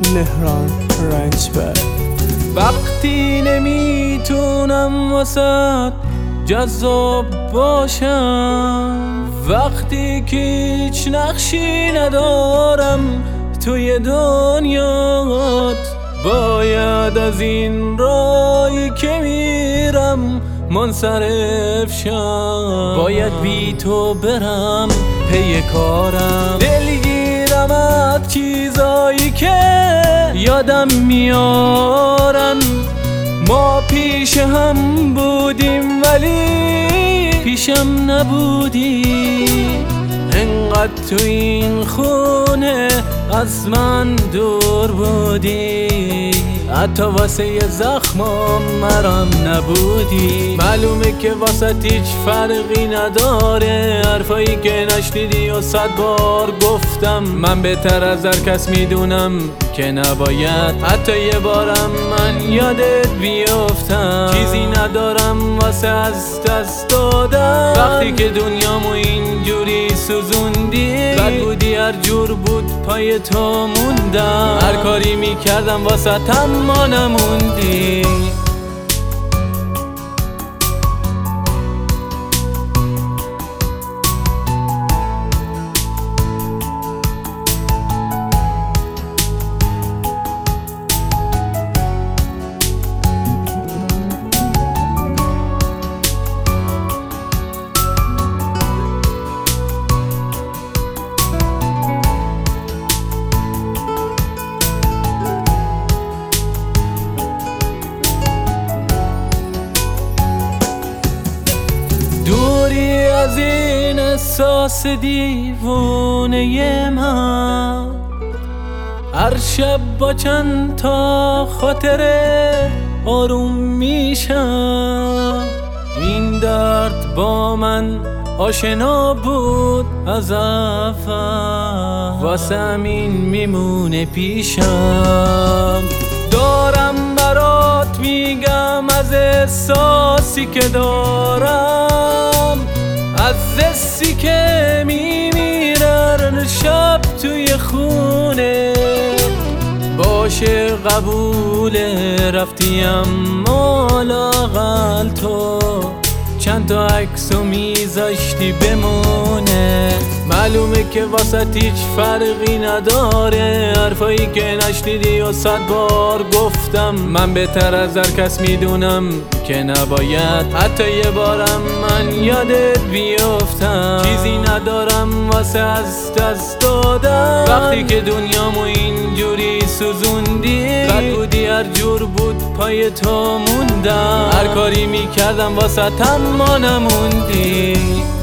مهران رنجبر. وقتی نمیتونم واسه جذاب باشم، وقتی که هیچ نقشی ندارم توی دنیات، باید از این راهی که میرم منصرف شم. باید بی تو برم پی کارم، دلگیرم از چیزایی که یادم میارن. ما پیش هم بودیم ولی پیشم نبودی، انقدر تو این خونه از من دور بودی، حتی واسه یه زخمم مرم نبودی. معلومه که واسه هیچ فرقی نداره حرفایی که نشنیدی و 100 بار گفتم. من بهتر از هر کس میدونم که نباید حتی یه بارم من یادت بیفتم. چیزی ندارم واسه از دست دادم، وقتی که دنیامو اینجوری سوزوندی. بد بودی هر جور بود پای تو موندم، هر کاری میکردم واسه تم ما نموندی. دوری از این احساس دیوونه من، هر شب با چند تا خاطره آروم میشم. این درد با من آشنا بود از اول، واسه همین میمونه پیشم. دارم برات میگم از احساسی که دارم، از حسی که میمیرن شب توی خونه. باشه قبوله رفتیم لااقل تو چند تا عکسو میذاشتی بمونه. معلومه که واسه هیچ فرقی نداره حرفایی که نشنیدی و 100 بار گفتم. من بهتر از هر کس میدونم که نباید حتی یه بارم من یادت بیفتم. چیزی ندارم واسه از دست دادم، وقتی که دنیامو اینجوری سوزوندی. بد بودی هر جور بود پای تو موندم، هر کاری میکردم واسه تم ما نموندی.